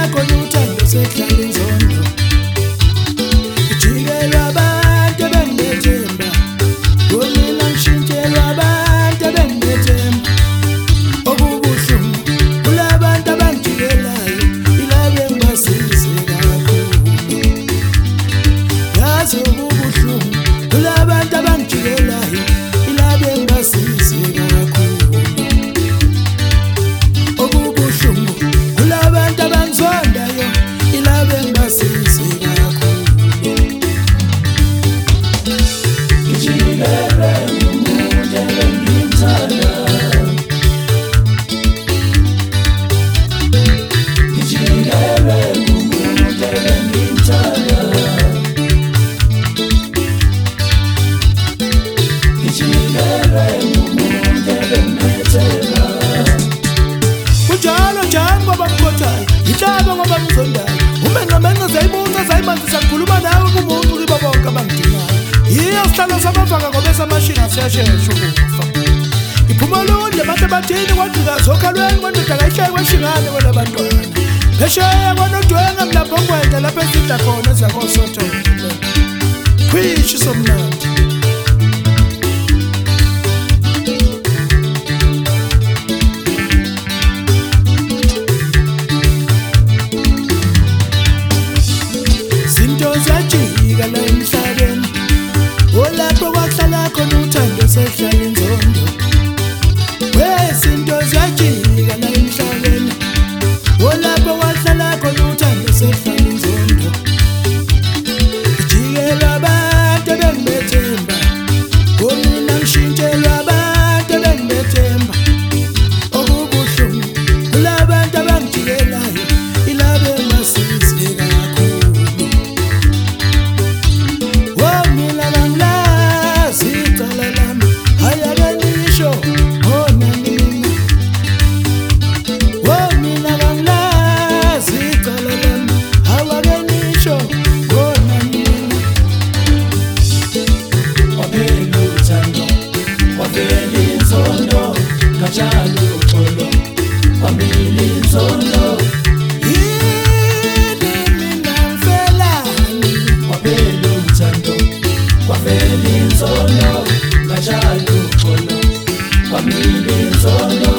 khona uthando sehlala inzondo ijikelwa abantu abangethemba kumina ngishintshelwa abantu abangethemba okubuhlungu kulabantu abangijikelayo ilabe ngibasize kakhulu yazi okubuhlungu kulabantu abangijikelayo ilabe ngibasize kakhulu okubuhlungu kulabantu abangizondayo ilabe ngibasize kakhulu ngijikelwe ngumuntu engimthanda ngijikelwe ngumuntu engimthanda ngijikelwe ngumuntu engimthanda kunjalo njani ngoba ngikhotayo ihlaba ngoba ngizondayo uma ngamenza zayibuza zayimanzisa ngikhuluma nawe kumuntu kibo bonke abangidinayo yiyo sihlalo samavanga ngoba esamashinga siyashesha ukufa iphuma londe abantu abathini kwadika zokhalweni kwandoda kayihleke kweshingane kwala bantwana phesheya kwanodwenga mlapho ngwenda lapho esidla khona ezakosothola khwishi somnandi zinto ziyajika la emhlabeni olapho kwahlala khona uthando sehlala inzondo wezinto ziyajika la emhlabeni olapho kwahlala khona uthando sehlala inzondo ijikelwa abantu abangibethemba kumina ngishintshelwa abantu abangibethemba okubuhlungu kulabantu abangijikelayo ilabe ngibasize kakhulu mina kangilazi icala lami ayakenisho ona mina mina kangilazi icala lami awakenisho ona mina wavela uthando wavela inzondo kanjalo uxolo wamila inzondo yini mina ngifelani wavela uthando wavela inzondo kanjalo uxolo wamila inzondo